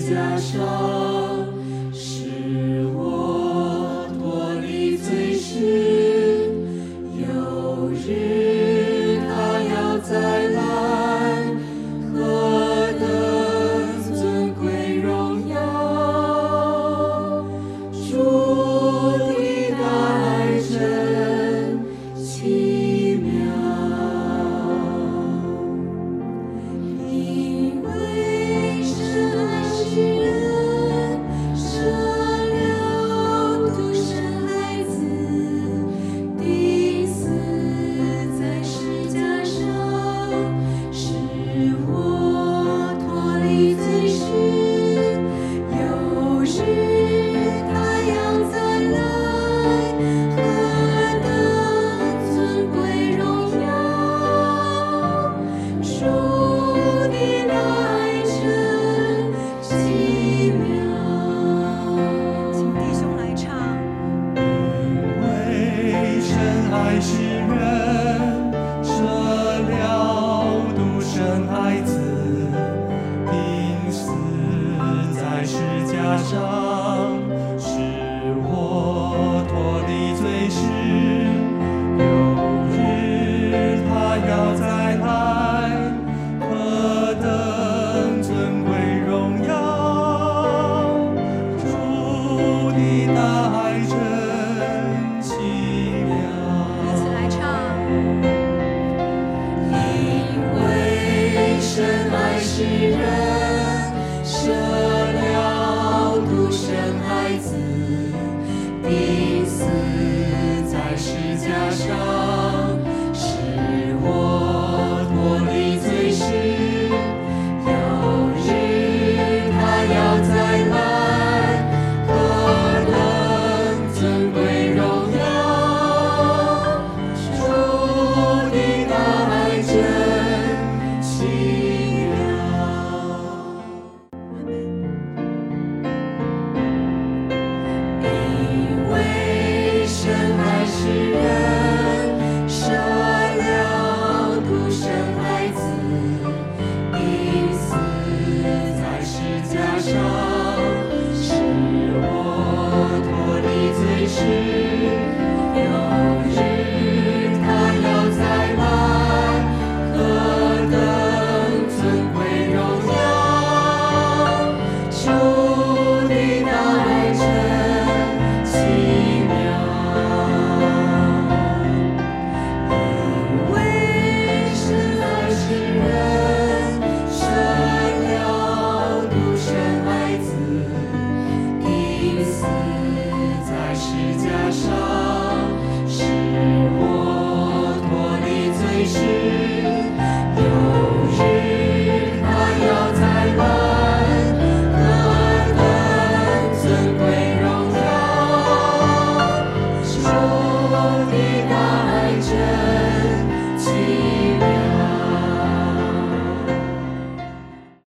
架上，使我脱离罪世。有日他要再来，何等尊贵荣耀！主的大爱真奇妙，因为神爱世人，舍了独生爱子，钉死在十架上，使我脱离罪世。有日他要再来，何等尊贵荣耀！主的大爱真奇妙。 请弟兄来唱。 为神爱世人，舍了独生爱子，钉死在十架上，使我脱离罪世。有日他要再来，何等尊贵荣耀！主的大爱真奇妙。 一起来唱。 因为神爱世人，舍了独生爱子，钉死在十架上，使我脱离罪世。有日他要再来，何等尊贵荣耀！主的大爱真奇妙。因为神爱世人，舍了独生爱子，钉死在十架上。